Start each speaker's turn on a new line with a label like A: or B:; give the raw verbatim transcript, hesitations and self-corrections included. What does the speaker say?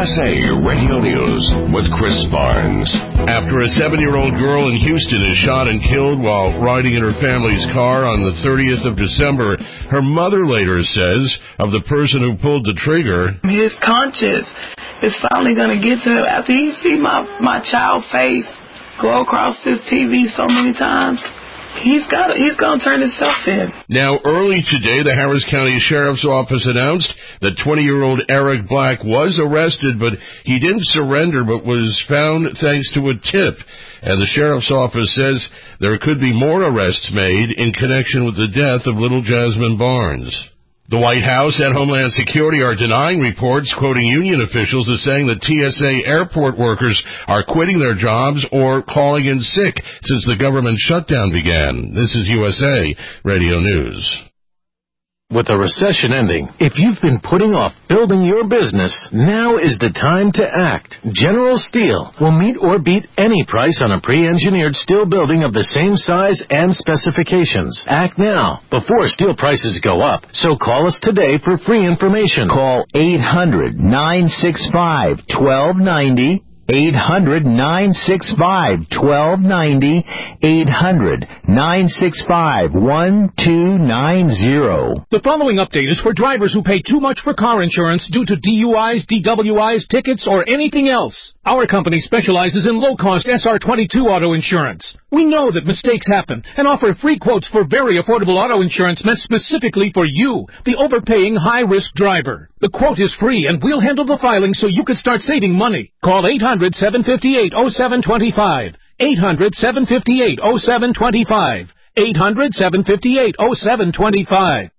A: S A Radio News with Chris Barnes.
B: After a seven-year-old girl in Houston is shot and killed while riding in her family's car on the thirtieth of December, her mother later says of the person who pulled the trigger,
C: his conscience is finally going to get to him after he see my, my child face go across this T V so many times. He's got. He's going to turn himself in.
B: Now, early today, the Harris County Sheriff's Office announced that twenty-year-old Eric Black was arrested, but he didn't surrender, but was found thanks to a tip. And the Sheriff's Office says there could be more arrests made in connection with the death of little Jasmine Barnes. The White House and Homeland Security are denying reports quoting union officials as saying that T S A airport workers are quitting their jobs or calling in sick since the government shutdown began. This is U S A Radio News.
D: With a recession ending, if you've been putting off building your business, now is the time to act. General Steel will meet or beat any price on a pre-engineered steel building of the same size and specifications. Act now, before steel prices go up. So call us today for free information.
E: Call eight hundred, nine six five, one two nine zero. eight hundred, nine six five, one two nine zero. eight hundred, nine six five, one two nine zero.
F: The following update is for drivers who pay too much for car insurance due to D U Is, D W Is, tickets, or anything else. Our company specializes in low-cost S R twenty-two auto insurance. We know that mistakes happen and offer free quotes for very affordable auto insurance meant specifically for you, the overpaying high-risk driver. The quote is free, and we'll handle the filing so you can start saving money. Call eight hundred, seven five eight, oh seven two five. eight hundred, seven five eight, oh seven two five. eight hundred, seven five eight, oh seven two five.